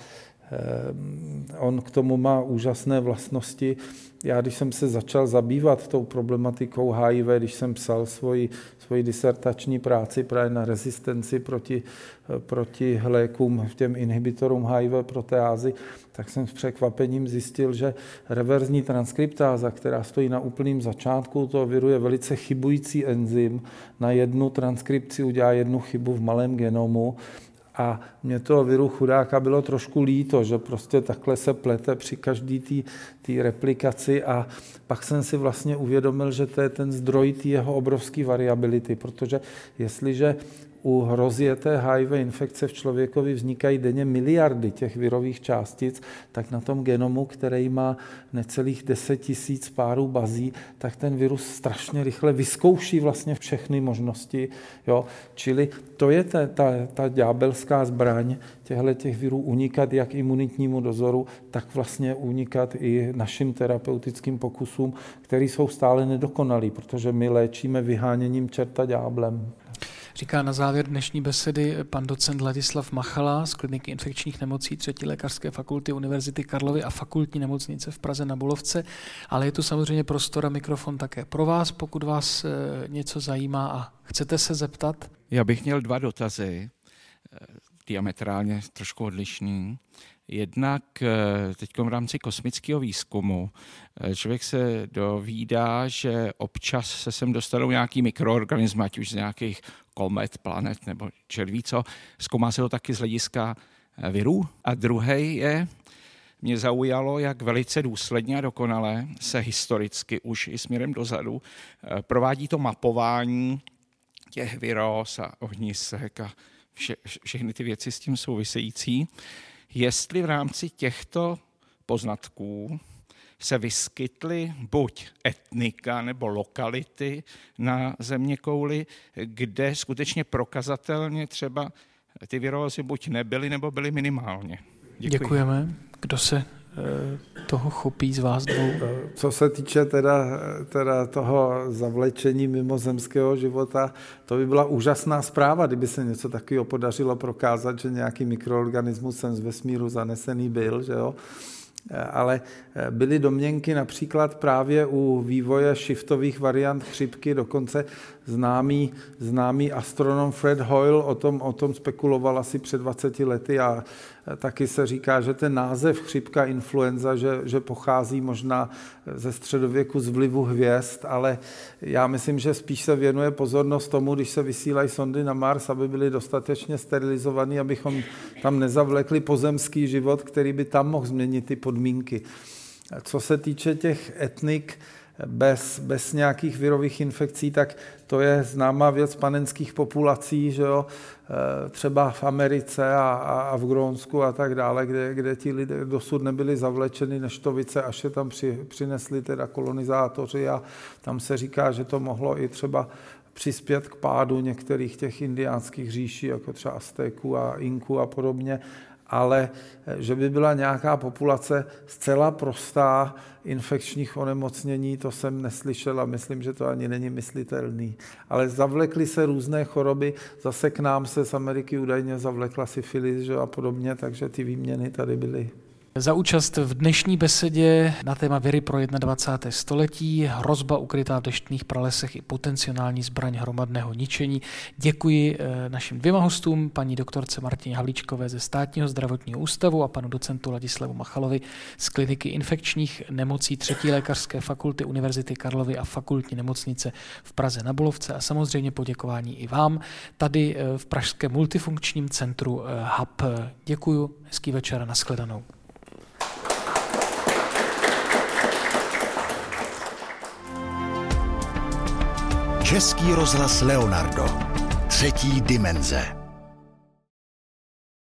on k tomu má úžasné vlastnosti. Já, když jsem se začal zabývat tou problematikou HIV, když jsem psal svoji disertační práci právě na rezistenci proti lékům, těm inhibitorům HIV proteázy, tak jsem s překvapením zjistil, že reverzní transkriptáza, která stojí na úplném začátku toho viru, je velice chybující enzym. Na jednu transkripci udělá jednu chybu v malém genomu. A mě toho viru chudáka bylo trošku líto, že prostě takhle se plete při každý té replikaci a pak jsem si vlastně uvědomil, že to je ten zdroj té jeho obrovské variability, protože jestliže u rozjeté HIV infekce v člověkovi vznikají denně miliardy těch virových částic, tak na tom genomu, který má necelých 10 000 párů bazí, tak ten virus strašně rychle vyzkouší vlastně všechny možnosti. Jo? Čili to je ta ďábelská zbraň těch virů unikat jak imunitnímu dozoru, tak vlastně unikat i našim terapeutickým pokusům, které jsou stále nedokonalý, protože my léčíme vyháněním čerta ďáblem. Říká na závěr dnešní besedy pan docent Ladislav Machala z Kliniky infekčních nemocí 3. lékařské fakulty Univerzity Karlovy a fakultní nemocnice v Praze na Bulovce, ale je tu samozřejmě prostor a mikrofon také pro vás, pokud vás něco zajímá a chcete se zeptat. Já bych měl 2 dotazy, diametrálně trošku odlišný. Jednak teď v rámci kosmického výzkumu člověk se dovídá, že občas se sem dostanou nějaký mikroorganismy, ať už z nějakých komet, planet nebo červí co. Zkoumá se to taky z hlediska virů. A druhý je, mě zaujalo, jak velice důsledně a dokonale se historicky už i směrem dozadu provádí to mapování těch viróz a ohnisek a všechny ty věci s tím související. Jestli v rámci těchto poznatků se vyskytly buď etnika nebo lokality na zeměkouli, kde skutečně prokazatelně třeba ty virózy buď nebyly, nebo byly minimálně. Děkujeme. Kdo se toho chopí z vás 2? Co se týče teda toho zavlečení mimozemského života, to by byla úžasná zpráva, kdyby se něco takového podařilo prokázat, že nějaký mikroorganismus sem z vesmíru zanesený byl, že jo? Ale byly domněnky například právě u vývoje shiftových variant chřipky, dokonce známý astronom Fred Hoyle o tom spekuloval asi před 20 lety a taky se říká, že ten název chřipka influenza, že pochází možná ze středověku z vlivu hvězd, ale já myslím, že spíš se věnuje pozornost tomu, když se vysílají sondy na Mars, aby byly dostatečně sterilizovaný, abychom tam nezavlekli pozemský život, který by tam mohl změnit ty podmínky. Co se týče těch etnik, bez nějakých virových infekcí, tak to je známá věc panenských populací, že jo? Třeba v Americe a v Grónsku a tak dále, kde ti lidé dosud nebyli zavlečeni neštovice, až je tam přinesli teda kolonizátoři a tam se říká, že to mohlo i třeba přispět k pádu některých těch indiánských říší, jako třeba Aztéků a Inků a podobně, ale že by byla nějaká populace zcela prostá infekčních onemocnění, to jsem neslyšel a myslím, že to ani není myslitelný. Ale zavlekly se různé choroby, zase k nám se z Ameriky údajně zavlekla syfilis, že a podobně, takže ty výměny tady byly. za účast v dnešní besedě na téma viry pro 21. století, hrozba ukrytá v deštných pralesech i potenciální zbraň hromadného ničení. Děkuji našim dvěma hostům, paní doktorce Martině Havlíčkové ze Státního zdravotního ústavu a panu docentu Ladislavu Machalovi z kliniky infekčních nemocí 3. lékařské fakulty Univerzity Karlovy a fakultní nemocnice v Praze na Bulovce a samozřejmě poděkování i vám tady v pražském multifunkčním centru HAP. Děkuju, hezký večer a nashledanou. Český rozhlas Leonardo. 3. dimenze.